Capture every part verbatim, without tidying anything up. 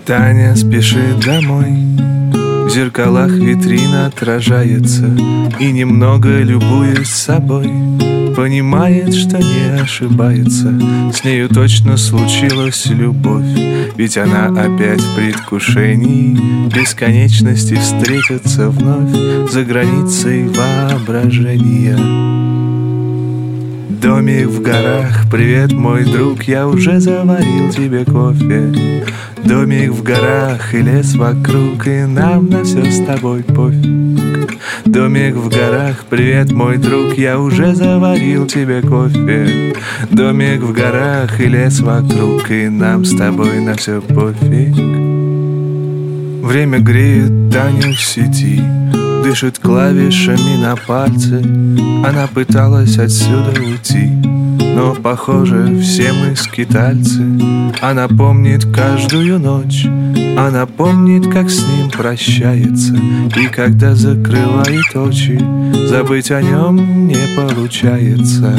Таня спешит домой, в зеркалах витрина отражается, и немного любуясь собой, понимает, что не ошибается. С нею точно случилась любовь, ведь она опять в предвкушении бесконечности встретиться вновь за границей воображения. Домик в горах, привет, мой друг, я уже заварил тебе кофе. Домик в горах и лес вокруг, и нам на все с тобой пофиг. Домик в горах, привет, мой друг, я уже заварил тебе кофе. Домик в горах и лес вокруг, и нам с тобой на все пофиг. Время греет Таню в сети, дышит клавишами на пальце. Она пыталась отсюда уйти, но, похоже, все мы скитальцы. Она помнит каждую ночь, она помнит, как с ним прощается, и когда закрывает очи, забыть о нем не получается.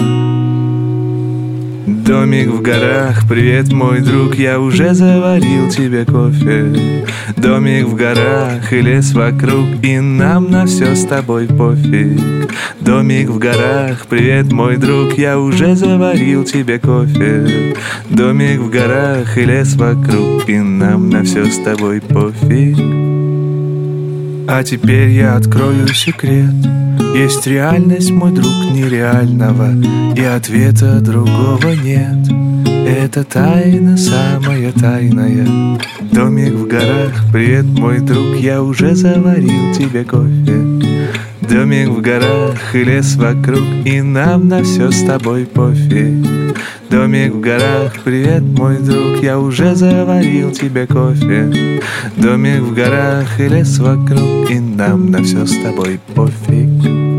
Домик в горах, привет, мой друг, я уже заварил тебе кофе. Домик в горах и лес вокруг, и нам на все с тобой пофиг. Домик в горах, привет, мой друг, я уже заварил тебе кофе. Домик в горах и лес вокруг, и нам на все с тобой пофиг. А теперь я открою секрет. Есть реальность, мой друг, нереального, и ответа другого нет. Это тайна, самая тайная. Домик в горах, привет, мой друг, я уже заварил тебе кофе. Домик в горах и лес вокруг, и нам на все с тобой пофиг. Домик в горах, привет, мой друг, я уже заварил тебе кофе. Домик в горах и лес вокруг, и нам на все с тобой пофиг.